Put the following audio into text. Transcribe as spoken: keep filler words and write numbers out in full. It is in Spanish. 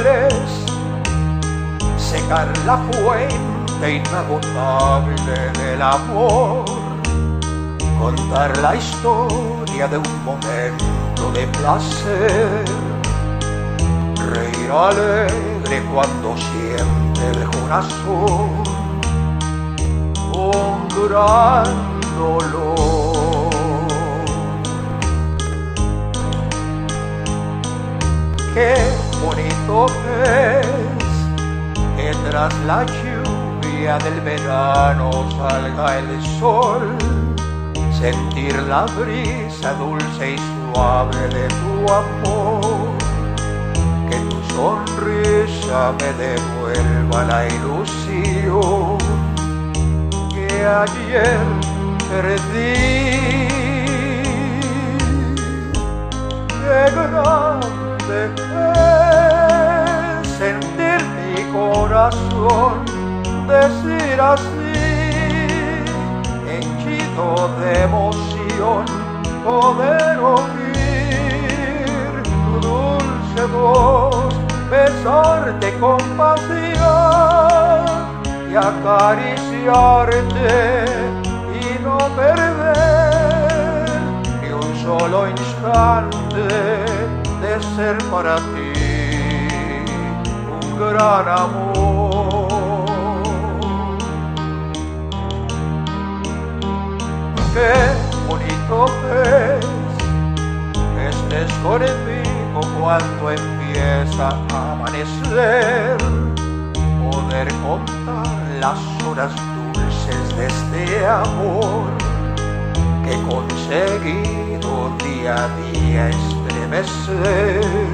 secar la fuente inagotable del amor, contar la historia de un momento de placer, reír alegre cuando siente el corazón un gran dolor. Qué bonito es que tras la lluvia del verano salga el sol, sentir la brisa dulce y suave de tu amor, que tu sonrisa me devuelva la ilusión que ayer perdí. Qué grande es sentir mi corazón decir así, henchido de emoción, poder oír tu dulce voz, besarte con pasión y acariciarte y no perder ni un solo instante de ser para ti un gran amor. Qué bonito es que estés conmigo cuando empieza a amanecer, poder contar las horas dulces de este amor que he conseguido día a día estremecer.